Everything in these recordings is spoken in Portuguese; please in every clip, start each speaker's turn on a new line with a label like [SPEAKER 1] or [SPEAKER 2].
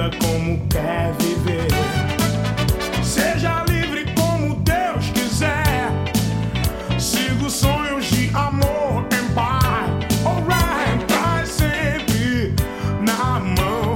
[SPEAKER 1] Viva como quer viver. Seja livre como Deus quiser. Siga os sonhos de amor em paz. Alright, traz sempre na mão,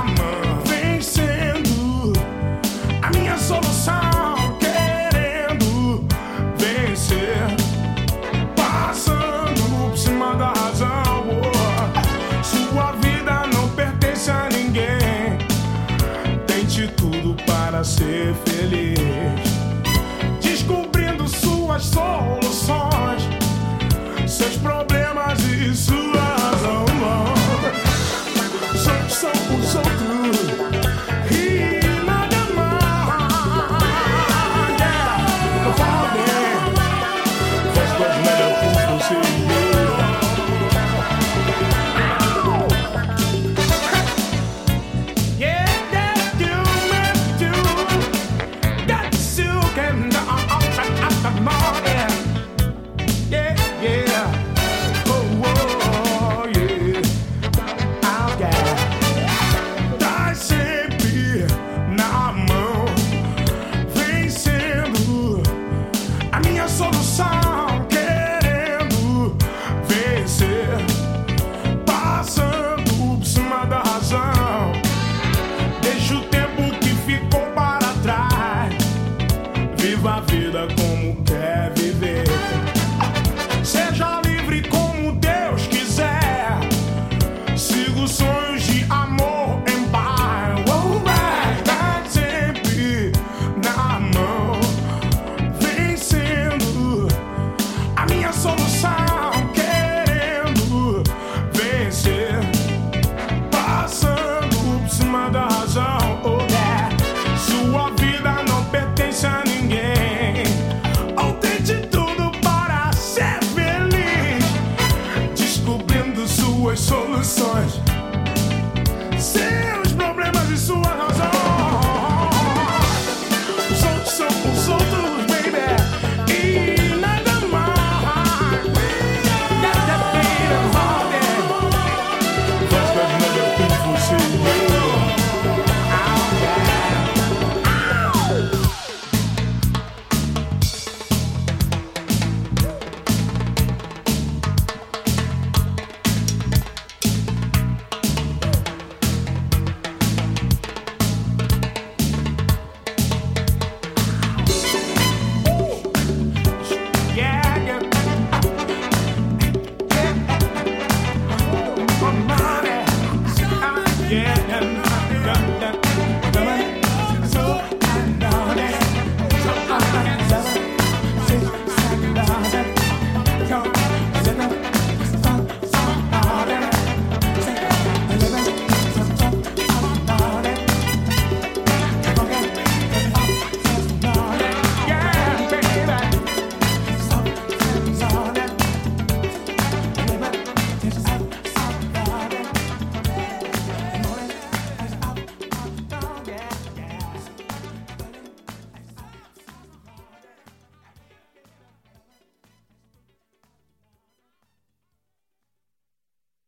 [SPEAKER 1] vencendo a minha solução, querendo vencer, passando por cima da razão. Sua vida não pertence a ninguém. Tente tudo para ser feliz, descobrindo suas soluções, seus problemas.